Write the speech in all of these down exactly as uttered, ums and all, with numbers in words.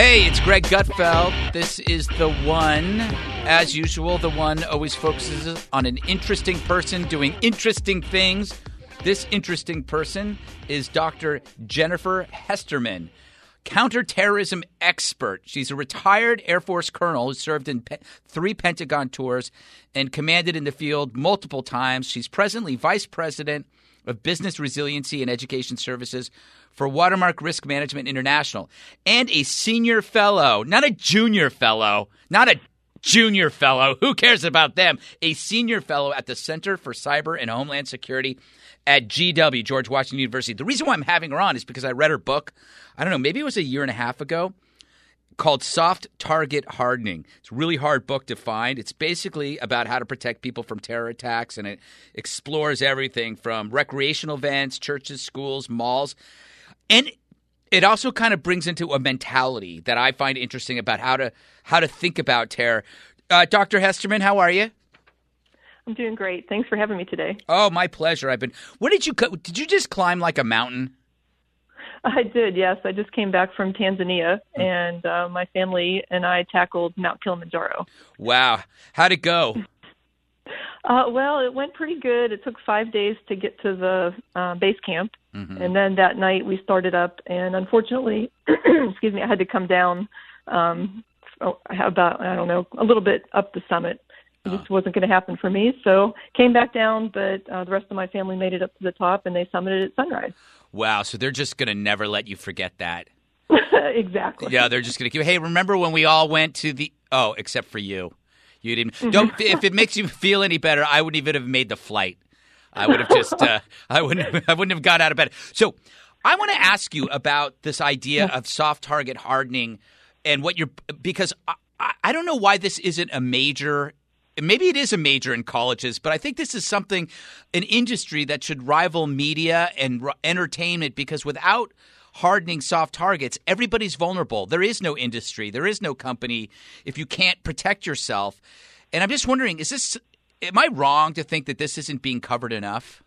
Hey, it's Greg Gutfeld. This is the one, as usual, the one always focuses on an interesting person doing interesting things. This interesting person is Doctor Jennifer Hesterman, counterterrorism expert. She's a retired Air Force colonel who served in pe- three Pentagon tours and commanded in the field multiple times. She's presently vice president of Business Resiliency and Education Services for Watermark Risk Management International, and a senior fellow, not a junior fellow, not a junior fellow. Who cares about them? A senior fellow at the Center for Cyber and Homeland Security at G W, George Washington University. The reason why I'm having her on is because I read her book, I don't know, maybe it was a year and a half ago, called Soft Target Hardening. It's a really hard book to find. It's basically about how to protect people from terror attacks, and it explores everything from recreational events, churches, schools, malls. And it also kind of brings into a mentality that I find interesting about how to how to think about terror. Uh, Doctor Hesterman, how are you? I'm doing great. Thanks for having me today. Oh, my pleasure. I've been. What did you? Did you just climb like a mountain? I did, yes. I just came back from Tanzania, and uh, my family and I tackled Mount Kilimanjaro. Wow. How'd it go? Uh, well, it went pretty good. It took five days to get to the uh, base camp, mm-hmm. and then that night we started up, and unfortunately, excuse me, I had to come down um, about, I don't know, a little bit up the summit. It just wasn't going to happen for me, so came back down, but uh, the rest of my family made it up to the top, and they summited at sunrise. Wow, so they're just going to never let you forget that. Exactly. Yeah, they're just going to keep, hey, remember when we all went to the, oh, except for you. You didn't, don't, if it makes you feel any better, I wouldn't even have made the flight. I would have just, uh, I wouldn't, I wouldn't have got out of bed. So I want to ask you about this idea of soft target hardening and what you're, because I, I don't know why this isn't a major. Maybe it is a major in colleges, but I think this is something, an industry that should rival media and r- entertainment, because without hardening soft targets, everybody's vulnerable. There is no industry. There is no company if you can't protect yourself. And I'm just wondering, is this, am I wrong to think that this isn't being covered enough?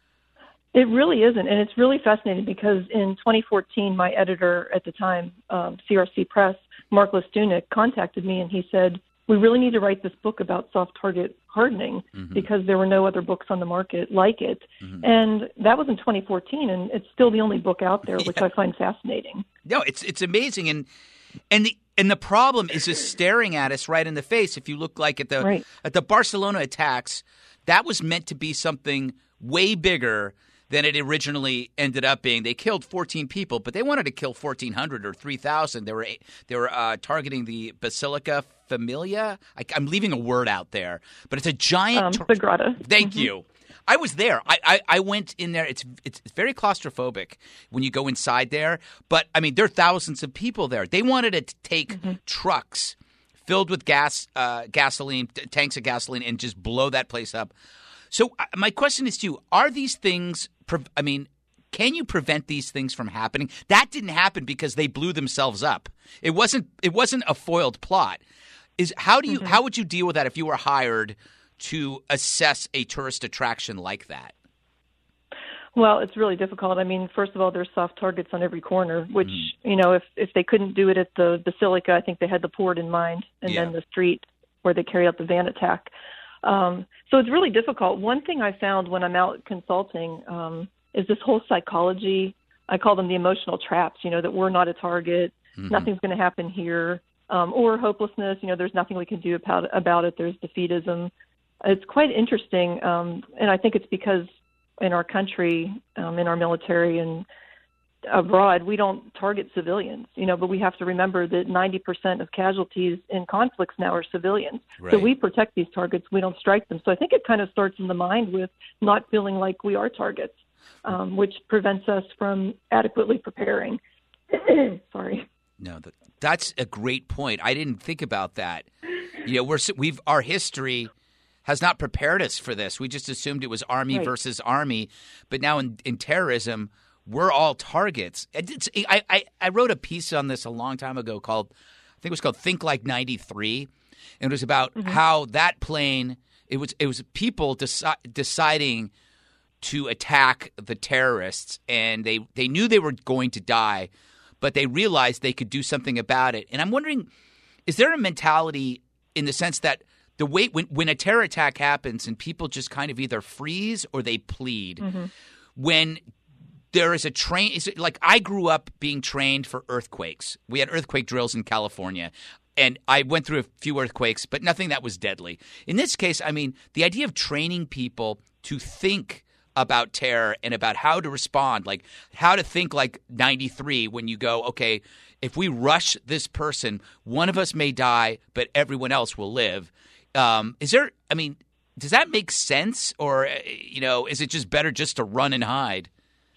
It really isn't, and it's really fascinating because in twenty fourteen, my editor at the time, um, C R C Press, Mark Lestunik, contacted me and he said, we really need to write this book about soft target hardening mm-hmm. because there were no other books on the market like it. Mm-hmm. And that was in twenty fourteen, and it's still the only book out there, which yeah. I find fascinating. No, it's it's amazing. And and the and the problem is just staring at us right in the face. If you look like at the right. at the Barcelona attacks, that was meant to be something way bigger than it originally ended up being. They killed fourteen people, but they wanted to kill fourteen hundred or three thousand. They were they were uh, targeting the Basilica Familia. I, I'm leaving a word out there, but it's a giant um, tar- Sagrada. Thank mm-hmm. you. I was there. I, I, I went in there. It's it's very claustrophobic when you go inside there. But I mean, there are thousands of people there. They wanted to take mm-hmm. trucks filled with gas, uh, gasoline, t- tanks of gasoline, and just blow that place up. So uh, my question is to you: are these things? Pre- I mean, can you prevent these things from happening? That didn't happen because they blew themselves up. It wasn't. It wasn't a foiled plot. Is how do you mm-hmm. how would you deal with that if you were hired to assess a tourist attraction like that? Well, it's really difficult. I mean, first of all, there's soft targets on every corner, which, mm-hmm. you know, if, if they couldn't do it at the Basilica, I think they had the port in mind, and yeah. then the street where they carried out the van attack. Um, so it's really difficult. One thing I found when I'm out consulting um, is this whole psychology. I call them the emotional traps, you know, that we're not a target, mm-hmm. nothing's going to happen here, um, or hopelessness, you know, there's nothing we can do about, about it, there's defeatism. It's quite interesting, um, and I think it's because in our country, um, in our military and abroad, we don't target civilians, you know, but we have to remember that ninety percent of casualties in conflicts now are civilians. Right. So we protect these targets, we don't strike them. So I think it kind of starts in the mind with not feeling like we are targets, um, which prevents us from adequately preparing. Sorry. No, that, that's a great point. I didn't think about that. You know, we're we've our history has not prepared us for this. We just assumed it was army right. versus army, but now in, in terrorism, we're all targets. It's, I, I I wrote a piece on this a long time ago called, I think it was called "Think Like ninety-three," and it was about mm-hmm. how that plane. It was it was people deci- deciding to attack the terrorists, and they, they knew they were going to die. but they realized they could do something about it. And I'm wondering, is there a mentality in the sense that the way when, when a terror attack happens and people just kind of either freeze or they plead, mm-hmm. when there is a train, is it like I grew up being trained for earthquakes. We had earthquake drills in California. And I went through a few earthquakes, but nothing that was deadly. In this case, I mean, the idea of training people to think about terror and about how to respond, like how to think like ninety-three when you go, okay, if we rush this person, one of us may die, but everyone else will live. Um, is there, I mean, does that make sense? Or, you know, is it just better just to run and hide?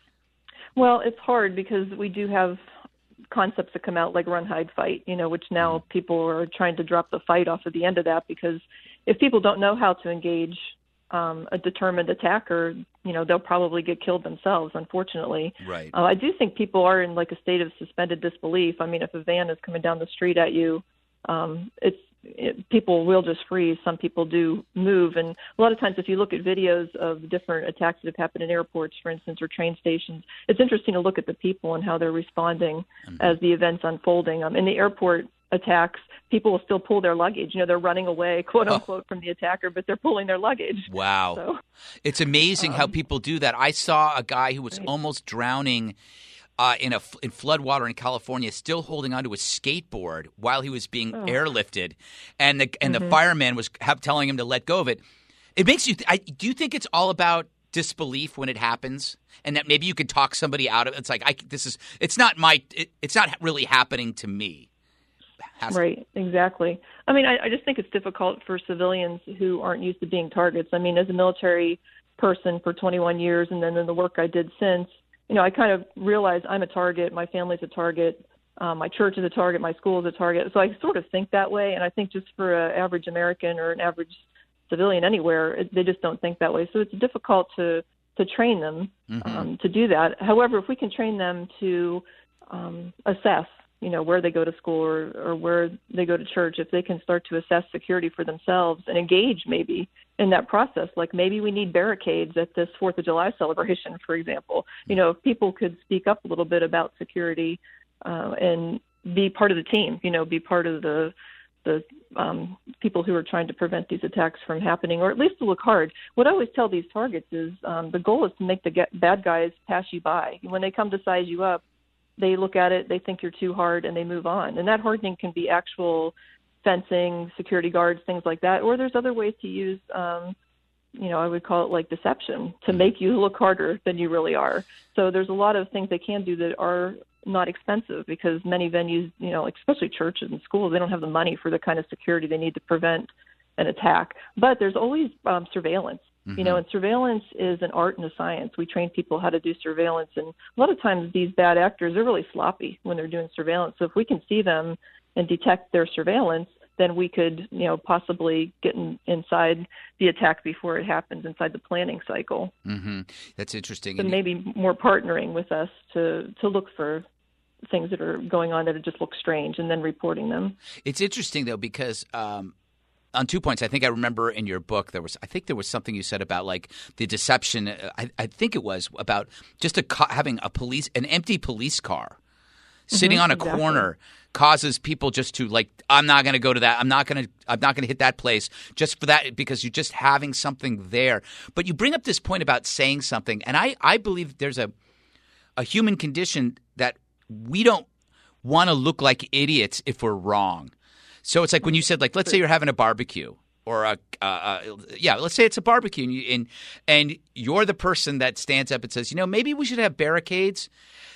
Well, it's hard because we do have concepts that come out like run, hide, fight, you know, which now people are trying to drop the fight off at the end of that, because if people don't know how to engage um, a determined attacker, you know, they'll probably get killed themselves, unfortunately. Right. Uh, I do think people are in like a state of suspended disbelief. I mean, if a van is coming down the street at you, um, it's It, people will just freeze. Some people do move. And a lot of times if you look at videos of different attacks that have happened in airports, for instance, or train stations, it's interesting to look at the people and how they're responding mm-hmm. as the event's unfolding. Um, in the airport attacks, people will still pull their luggage. You know, they're running away, quote unquote, oh. from the attacker, but they're pulling their luggage. Wow. So, it's amazing um, how people do that. I saw a guy who was right. almost drowning Uh, in a in floodwater in California, still holding onto a skateboard while he was being oh. airlifted, and the and mm-hmm. the fireman was have, telling him to let go of it. It makes you. Th- I, do you think it's all about disbelief when it happens, and that maybe you could talk somebody out of it? It's like I this is it's not my it, it's not really happening to me. Has right, exactly. I mean, I, I just think it's difficult for civilians who aren't used to being targets. I mean, as a military person for twenty-one years, and then in the work I did since. You know, I kind of realize I'm a target, my family's a target, um, my church is a target, my school is a target. So I sort of think that way. And I think just for an average American or an average civilian anywhere, it, they just don't think that way. So it's difficult to, to train them mm-hmm. um, to do that. However, if we can train them to um, assess, you know, where they go to school or, or where they go to church, if they can start to assess security for themselves and engage maybe in that process, like maybe we need barricades at this fourth of July celebration, for example. You know, if people could speak up a little bit about security uh, and be part of the team, you know, be part of the the um, people who are trying to prevent these attacks from happening, or at least to look hard. What I always tell these targets is um, the goal is to make the get- bad guys pass you by. When they come to size you up, they look at it, they think you're too hard, and they move on. And that hardening can be actual fencing, security guards, things like that. Or there's other ways to use, um, you know, I would call it like deception to make you look harder than you really are. So there's a lot of things they can do that are not expensive, because many venues, you know, especially churches and schools, they don't have the money for the kind of security they need to prevent an attack. But there's always um, surveillance. You know, and surveillance is an art and a science. We train people how to do surveillance. And a lot of times these bad actors are really sloppy when they're doing surveillance. So if we can see them and detect their surveillance, then we could, you know, possibly get in, inside the attack before it happens, inside the planning cycle. Mm-hmm. That's interesting. So maybe more partnering with us to, to look for things that are going on that just look strange and then reporting them. It's interesting, though, because um, – on two points, I think I remember in your book there was I think there was something you said about like the deception. I, I think it was about just a, having a police an empty police car sitting mm-hmm, on a exactly. corner causes people just to like I'm not going to go to that. I'm not going to I'm not going to hit that place just for that, because you're just having something there. But you bring up this point about saying something, and I, I believe there's a a human condition that we don't want to look like idiots if we're wrong. So it's like when you said, like, let's say you're having a barbecue or a, uh, uh, yeah, let's say it's a barbecue and, you, and and you're the person that stands up and says, you know, maybe we should have barricades.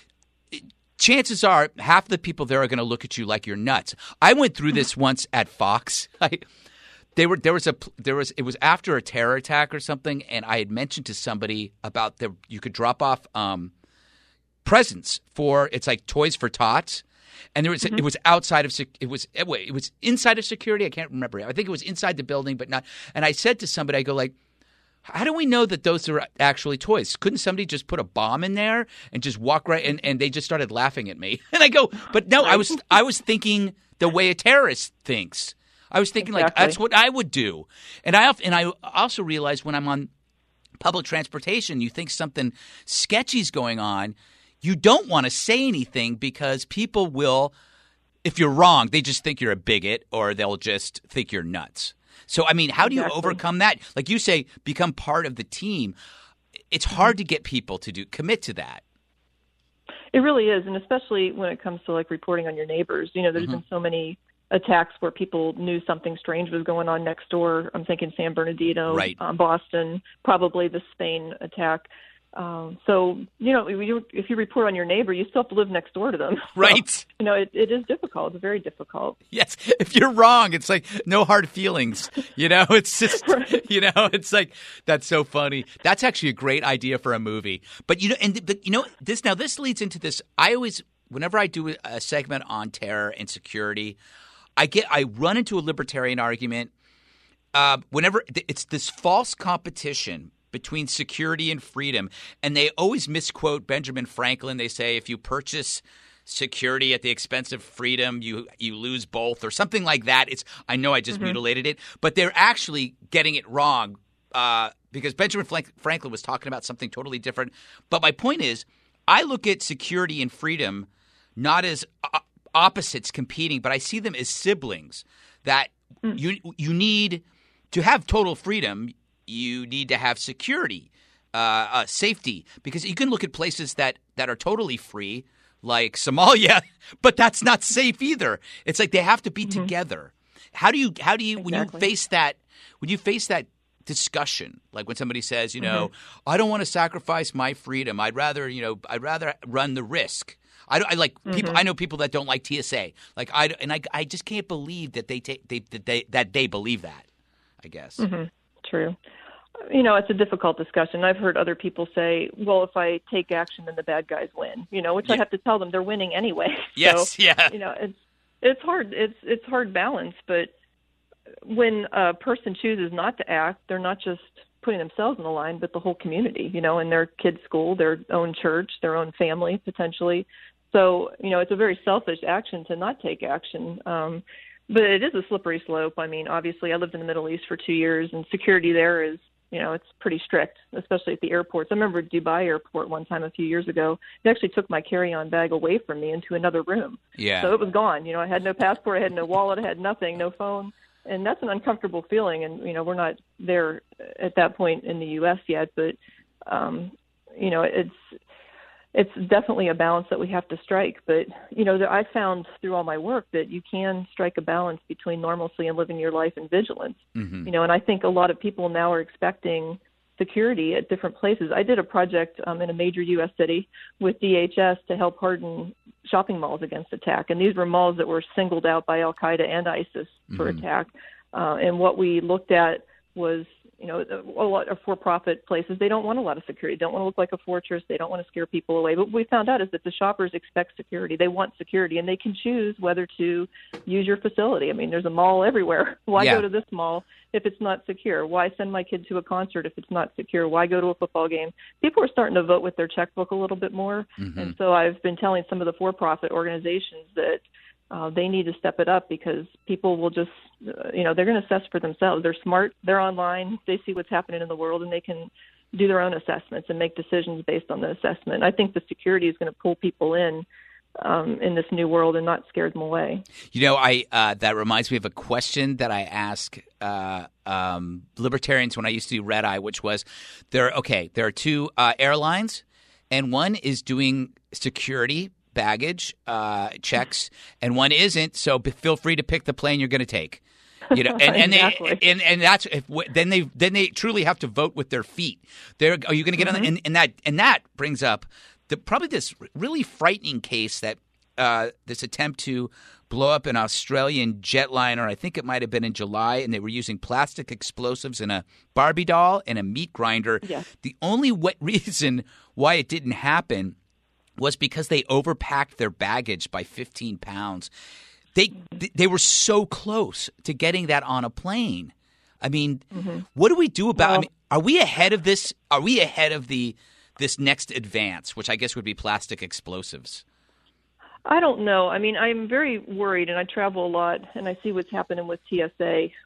Chances are half the people there are going to look at you like you're nuts. I went through this once at Fox. I, they were there was a there was it was after a terror attack or something, and I had mentioned to somebody about the you could drop off um, presents for it's like Toys for Tots. And there was mm-hmm. it was outside of it was it was inside of security. I can't remember. I think it was inside the building, but not. And I said to somebody, I go like, how do we know that those are actually toys? Couldn't somebody just put a bomb in there and just walk right? And, and they just started laughing at me. And I go, but no, I was I was thinking the way a terrorist thinks. I was thinking exactly. like that's what I would do. And I and I also realized when I'm on public transportation, you think something sketchy's going on. you don't want to say anything because people will, if you're wrong, they just think you're a bigot or they'll just think you're nuts. So, I mean, how do you Exactly. overcome that? Like you say, become part of the team. It's hard to get people to do commit to that. It really is, and especially when it comes to like reporting on your neighbors. You know, there's Mm-hmm. been so many attacks where people knew something strange was going on next door. I'm thinking San Bernardino, Right. um, Boston, probably the Spain attack. Um, so, you know, if you, if you report on your neighbor, you still have to live next door to them. Right. So, you know, it, it is difficult. It's very difficult. Yes. If you're wrong, it's like no hard feelings. You know, it's just, Right. you know, it's like, that's so funny. That's actually a great idea for a movie. But, you know, and, but, you know, this, now this leads into this. I always, whenever I do a segment on terror and security, I get, I run into a libertarian argument. Uh, whenever it's this false competition between security and freedom. And they always misquote Benjamin Franklin. They say if you purchase security at the expense of freedom, you you lose both or something like that. It's I know I just mm-hmm. mutilated it, but they're actually getting it wrong uh, because Benjamin Franklin was talking about something totally different. But my point is I look at security and freedom not as uh, opposites competing, but I see them as siblings that mm. you you need to have total freedom. You need to have security, uh, uh, safety, because you can look at places that, that are totally free, like Somalia, but that's not safe either. It's like they have to be mm-hmm. together. How do you how do you exactly. when you face that when you face that discussion, like when somebody says, you know, mm-hmm. I don't want to sacrifice my freedom. I'd rather, you know, I'd rather run the risk. I, I like mm-hmm. people. I know people that don't like T S A. Like I and I, I just can't believe that they take they that they that they believe that. I guess. Mm-hmm. True. You know, it's a difficult discussion. I've heard other people say, well, if I take action, then the bad guys win, you know, which yeah. I have to tell them they're winning anyway. Yes, so, yeah. You know, it's it's hard. It's it's hard balance. But when a person chooses not to act, they're not just putting themselves on the line, but the whole community, you know, in their kids' school, their own church, their own family, potentially. So, you know, it's a very selfish action to not take action. Um But it is a slippery slope. I mean, obviously, I lived in the Middle East for two years, and security there is, you know, it's pretty strict, especially at the airports. I remember Dubai airport one time a few years ago. They actually took my carry-on bag away from me into another room. Yeah. So it was gone. You know, I had no passport, I had no wallet, I had nothing, no phone. And that's an uncomfortable feeling. And, you know, we're not there at that point in the U S yet, but, um, you know, it's it's definitely a balance that we have to strike. But, you know, I found through all my work that you can strike a balance between normalcy and living your life in vigilance. Mm-hmm. You know, and I think a lot of people now are expecting security at different places. I did a project um, in a major U S city with D H S to help harden shopping malls against attack. And these were malls that were singled out by Al-Qaeda and ISIS for mm-hmm. attack. Uh, and what we looked at was, you know, a lot of for-profit places, they don't want a lot of security. They don't want to look like a fortress. They don't want to scare people away. But what we found out is that the shoppers expect security. They want security, and they can choose whether to use your facility. I mean, there's a mall everywhere. Why yeah. go to this mall if it's not secure? Why send my kid to a concert if it's not secure? Why go to a football game? People are starting to vote with their checkbook a little bit more. Mm-hmm. And so I've been telling some of the for-profit organizations that Uh, they need to step it up because people will just, uh, you know, they're going to assess for themselves. They're smart. They're online. They see what's happening in the world, and they can do their own assessments and make decisions based on the assessment. I think the security is going to pull people in um, in this new world and not scare them away. You know, I uh, that reminds me of a question that I ask uh, um, libertarians when I used to do Red Eye, which was, there. Okay, there are two uh, airlines, and one is doing security baggage uh, checks, and one isn't. So feel free to pick the plane you're going to take. You know, and, and exactly. they and, and that's if, then they then they truly have to vote with their feet. They're are you going to get mm-hmm. on? The, and, and that and that brings up the probably this really frightening case that uh, this attempt to blow up an Australian jetliner. I think it might have been in July, and they were using plastic explosives in a Barbie doll and a meat grinder. Yes. The only w- reason why it didn't happen was because they overpacked their baggage by fifteen pounds. They they were so close to getting that on a plane. I mean, mm-hmm. what do we do about well, I mean, are we ahead of this? Are we ahead of the this next advance, which I guess would be plastic explosives? I don't know. I mean, I'm very worried, and I travel a lot, and I see what's happening with T S A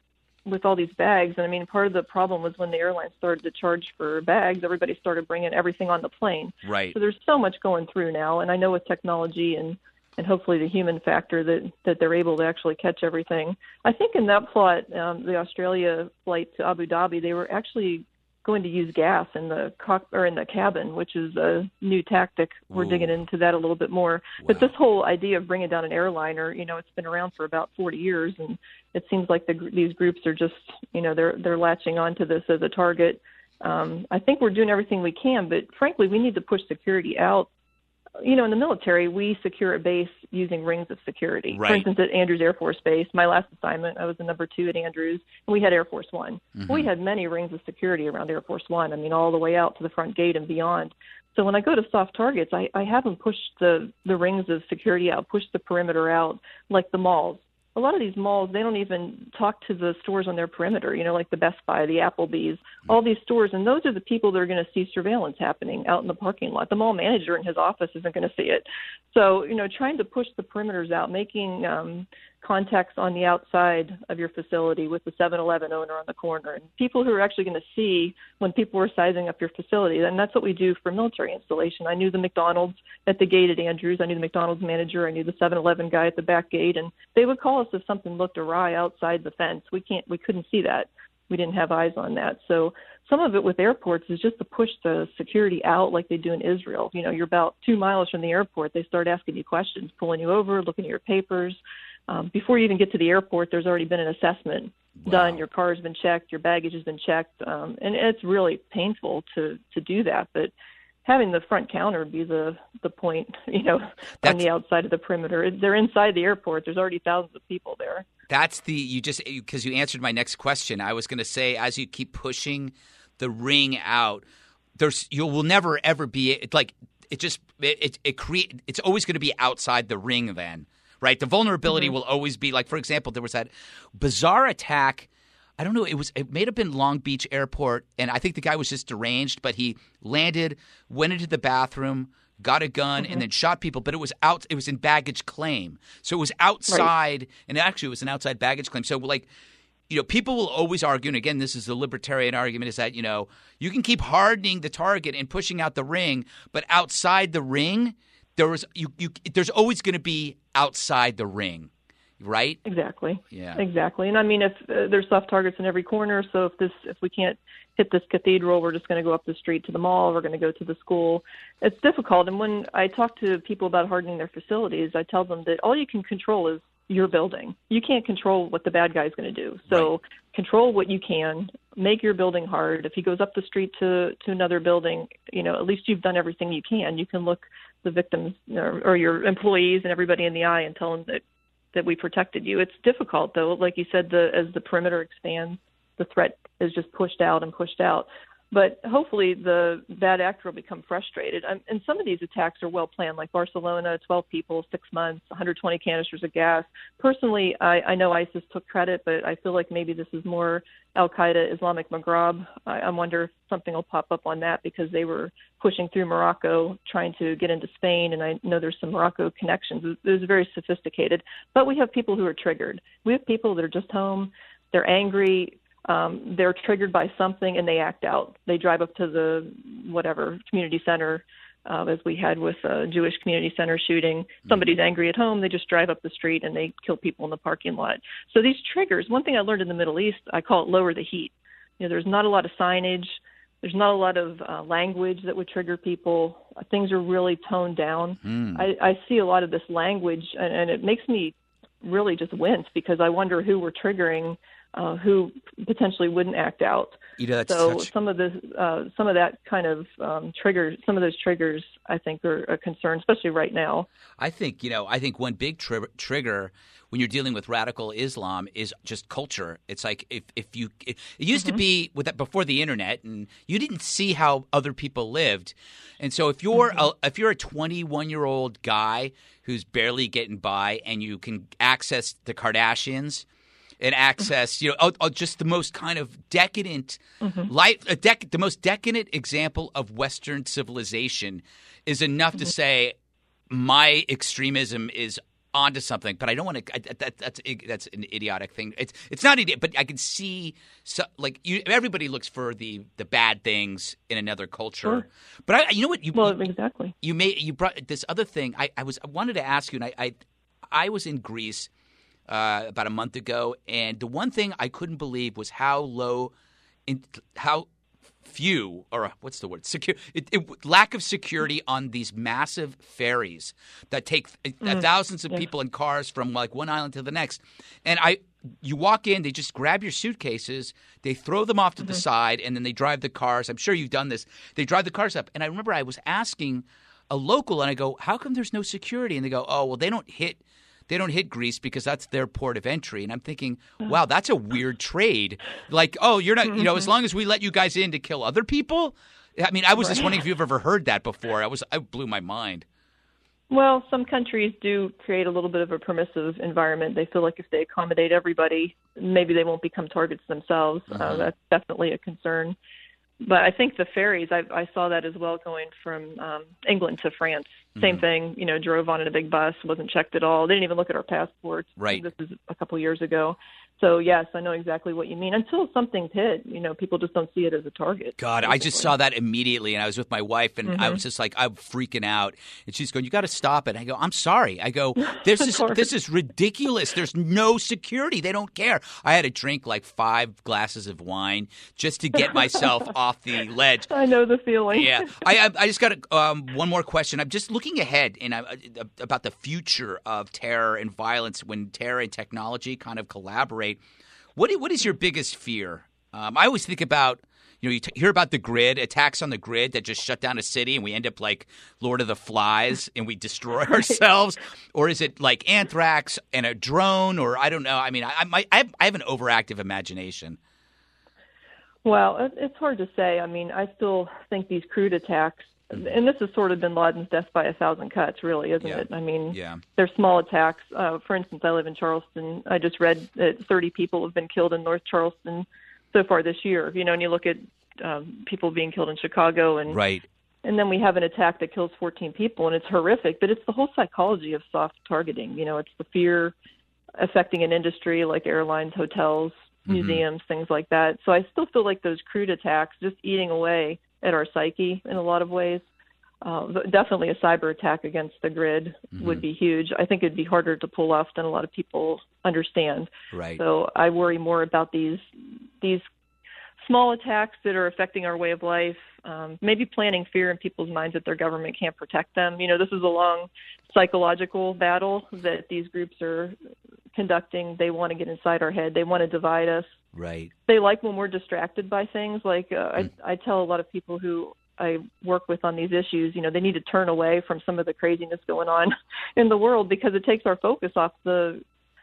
with all these bags. And I mean, part of the problem was when the airlines started to charge for bags, everybody started bringing everything on the plane. Right. So there's so much going through now. And I know with technology and, and hopefully the human factor that, that they're able to actually catch everything. I think in that plot, um, the Australia flight to Abu Dhabi, they were actually going to use gas in the cock or in the cabin, which is a new tactic. We're Ooh. digging into that a little bit more. Wow. But this whole idea of bringing down an airliner, you know, it's been around for about forty years, and it seems like the, these groups are just, you know, they're they're latching onto this as a target. Um, I think we're doing everything we can, but frankly, we need to push security out. You know, in the military, we secure a base using rings of security. Right. For instance, at Andrews Air Force Base, my last assignment, I was the number two at Andrews, and we had Air Force One. Mm-hmm. We had many rings of security around Air Force One, I mean, all the way out to the front gate and beyond. So when I go to soft targets, I, I haven't pushed the, the rings of security out, pushed the perimeter out like the malls. A lot of these malls, they don't even talk to the stores on their perimeter, you know, like the Best Buy, the Applebee's, all these stores. And those are the people that are going to see surveillance happening out in the parking lot. The mall manager in his office isn't going to see it. So, you know, trying to push the perimeters out, making um, contacts on the outside of your facility with the seven eleven owner on the corner, and people who are actually going to see when people are sizing up your facility. And that's what we do for military installation. I knew the McDonald's at the gate at Andrews. I knew the McDonald's manager. I knew the seven eleven guy at the back gate. And they would call us if something looked awry outside the fence. We can't, we couldn't see that. We didn't have eyes on that. So some of it with airports is just to push the security out like they do in Israel. You know, you're about two miles from the airport. They start asking you questions, pulling you over, looking at your papers. Um, before you even get to the airport, there's already been an assessment wow. done. Your car has been checked. Your baggage has been checked. Um, and it's really painful to, to do that. But having the front counter be the, the point, you know, That's, on the outside of the perimeter. They're inside the airport. There's already thousands of people there. That's the – you just – because you answered my next question. I was going to say as you keep pushing the ring out, there's you will never ever be – like it just it, – it, it create it's always going to be outside the ring then. Right, the vulnerability mm-hmm. will always be like, for example, there was that bizarre attack. I don't know. It was it may have been Long Beach Airport, and I think the guy was just deranged. But he landed, went into the bathroom, got a gun, mm-hmm. and then shot people. But it was out. It was in baggage claim, so it was outside, right. and actually it was an outside baggage claim. So like, you know, people will always argue, and again, this is the libertarian argument: is that you know you can keep hardening the target and pushing out the ring, but outside the ring. There was you, you. There's always going to be outside the ring, right? Exactly. Yeah. Exactly. And I mean, if uh, there's soft targets in every corner, so if this, if we can't hit this cathedral, we're just going to go up the street to the mall. We're going to go to the school. It's difficult. And when I talk to people about hardening their facilities, I tell them that all you can control is your building. You can't control what the bad guy is going to do. So right. control what you can. Make your building hard. If he goes up the street to to another building, you know, at least you've done everything you can. You can look the victims or, or your employees and everybody in the eye and tell them that, that we protected you. It's difficult, though. Like you said, the as the perimeter expands, the threat is just pushed out and pushed out. But hopefully the bad actor will become frustrated. Um, and some of these attacks are well planned, like Barcelona, twelve people, six months, one hundred twenty canisters of gas. Personally, I, I know ISIS took credit, but I feel like maybe this is more Al-Qaeda, Islamic Maghreb. I, I wonder if something will pop up on that because they were pushing through Morocco, trying to get into Spain, and I know there's some Morocco connections. It was, it was very sophisticated. But we have people who are triggered. We have people that are just home. They're angry. Um, they're triggered by something and they act out. They drive up to the whatever community center, uh, as we had with a Jewish community center shooting. Somebody's angry at home. They just drive up the street and they kill people in the parking lot. So these triggers, one thing I learned in the Middle East, I call it lower the heat. You know, there's not a lot of signage. There's not a lot of uh, language that would trigger people. Uh, things are really toned down. Mm. I, I see a lot of this language and, and it makes me really just wince because I wonder who we're triggering. Uh, who potentially wouldn't act out. You know, that's so such... some of the uh, some of that kind of um, triggers, some of those triggers, I think, are a concern, especially right now. I think you know, I think one big tri- trigger when you're dealing with radical Islam is just culture. It's like if if you it, it used mm-hmm. to be with that before the internet, and you didn't see how other people lived, and so if you're mm-hmm. a, if you're a twenty-one year old guy who's barely getting by, and you can access the Kardashians. And access, you know, oh, oh, just the most kind of decadent mm-hmm. life, a dec- the most decadent example of Western civilization is enough mm-hmm. to say my extremism is onto something, but I don't want to. That, that's that's an idiotic thing. It's it's not idiot, but I can see so, like you, everybody looks for the, the bad things in another culture. Sure. But I, you know what? You, well, exactly. You made you brought this other thing. I, I was I wanted to ask you, and I I, I was in Greece uh, about a month ago, and the one thing I couldn't believe was how low, in how. few or what's the word secure it, it, lack of security on these massive ferries that take mm. thousands of yeah. people in cars from like one island to the next. And I you walk in, they just grab your suitcases, they throw them off to mm-hmm. the side, and then they drive the cars. I'm sure you've done this. They drive the cars up. And I remember I was asking a local, and I go, how come there's no security? And they go, oh, well, they don't hit They don't hit Greece because that's their port of entry. And I'm thinking, wow, that's a weird trade. Like, oh, you're not, you know, as long as we let you guys in to kill other people. I mean, I was just wondering if you've ever heard that before. I was, I blew my mind. Well, some countries do create a little bit of a permissive environment. They feel like if they accommodate everybody, maybe they won't become targets themselves. Uh-huh. Uh, that's definitely a concern. But I think the ferries, I, I saw that as well going from um, England to France. Same mm-hmm. thing, you know, drove on in a big bus, wasn't checked at all. They didn't even look at our passports. Right. This is a couple years ago. So, yes, I know exactly what you mean. Until something's hit, you know, people just don't see it as a target. God, basically. I just saw that immediately, and I was with my wife, and mm-hmm. I was just like, I'm freaking out. And she's going, you got to stop it. I go, I'm sorry. I go, this is this is ridiculous. There's no security. They don't care. I had to drink like five glasses of wine just to get myself off the ledge. I know the feeling. Yeah. I I, I just got a, um, one more question. I'm just looking ahead and uh, about the future of terror and violence when terror and technology kind of collaborate. What what is your biggest fear? Um, I always think about, you know, you t- hear about the grid, attacks on the grid that just shut down a city and we end up like Lord of the Flies and we destroy ourselves. Or is it like anthrax and a drone? Or I don't know. I mean, I, I, I, have, I have an overactive imagination. Well, it's hard to say. I mean, I still think these crude attacks, and this has sort of been Laden's death by a thousand cuts, really, isn't yeah. it? I mean, yeah. they're small attacks. Uh, for instance, I live in Charleston. I just read that thirty people have been killed in North Charleston so far this year. You know, and you look at um, people being killed in Chicago, and right. and then we have an attack that kills fourteen people, and it's horrific. But it's the whole psychology of soft targeting. You know, it's the fear affecting an industry like airlines, hotels, museums, mm-hmm. things like that. So I still feel like those crude attacks just eating away at our psyche in a lot of ways. Uh, definitely a cyber attack against the grid mm-hmm. would be huge. I think it'd be harder to pull off than a lot of people understand. Right. So I worry more about these these small attacks that are affecting our way of life, um, maybe planting fear in people's minds that their government can't protect them. You know, this is a long psychological battle that these groups are conducting. They want to get inside our head. They want to divide us. Right. They like when we're distracted by things. Like uh, mm. I, I tell a lot of people who I work with on these issues, you know, they need to turn away from some of the craziness going on in the world because it takes our focus off the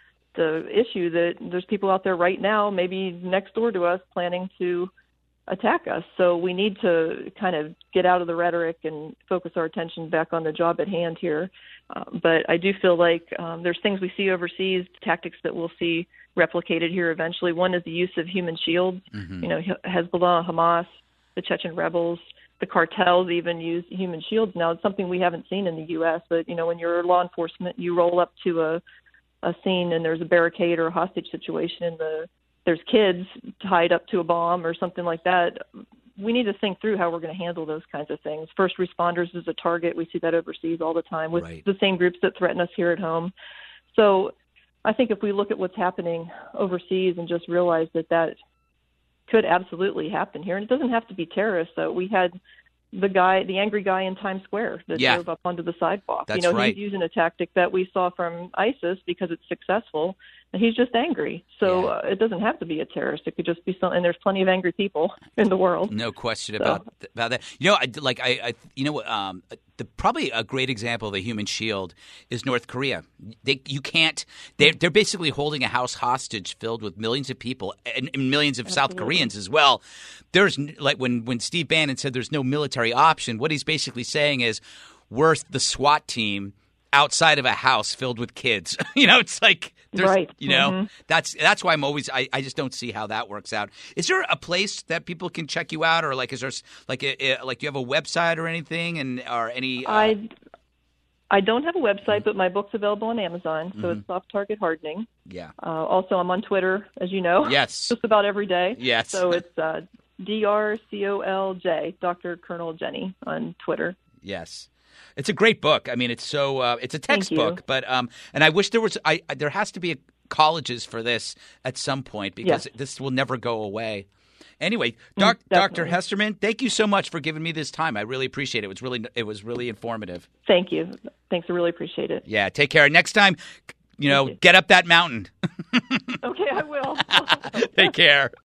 the issue that there's people out there right now, maybe next door to us, planning to attack us. So we need to kind of get out of the rhetoric and focus our attention back on the job at hand here. Uh, but I do feel like um, there's things we see overseas, tactics that we'll see replicated here eventually. One is the use of human shields. Mm-hmm. You know, Hezbollah, Hamas, the Chechen rebels, the cartels even use human shields now. It's something we haven't seen in the U S, but, you know, when you're law enforcement, you roll up to a, a scene and there's a barricade or a hostage situation and the there's kids tied up to a bomb or something like that. We need to think through how we're going to handle those kinds of things. First responders is a target. We see that overseas all the time with right. the same groups that threaten us here at home. So I think if we look at what's happening overseas and just realize that that could absolutely happen here, and it doesn't have to be terrorists. So we had the guy, the angry guy in Times Square that yeah. drove up onto the sidewalk. That's you know, right. he's using a tactic that we saw from ISIS because it's successful, and he's just angry. So yeah. uh, it doesn't have to be a terrorist. It could just be some, and there's plenty of angry people in the world. No question so. about about that. You know, I, like I, I you know, um, the probably a great example of a human shield is North Korea. They, you can't. They're, they're basically holding a house hostage filled with millions of people and, and millions of Absolutely. South Koreans as well. There's like when when Steve Bannon said there's no military option. What he's basically saying is, we're the SWAT team outside of a house filled with kids. You know, it's like, there's, right. you know, mm-hmm. that's that's why I'm always, I, I just don't see how that works out. Is there a place that people can check you out, or like, is there like, a, a, like you have a website or anything, and or any? Uh... I I don't have a website, but my book's available on Amazon, so Mm-hmm. it's Soft Target Hardening. Yeah. Uh, also, I'm on Twitter, as you know. Yes. Just about every day. Yes. So it's uh, D R C O L J, Doctor Colonel Jenny on Twitter. Yes. It's a great book. I mean, it's so uh, it's a textbook, but um, and I wish there was I there has to be a, colleges for this at some point because Yes. this will never go away. Anyway, doc, Mm, Doctor definitely. Hesterman, thank you so much for giving me this time. I really appreciate it. It was really it was really informative. Thank you. Thanks. I really appreciate it. Yeah, take care. Next time, you know, you. get up that mountain. Okay, I will. Take care.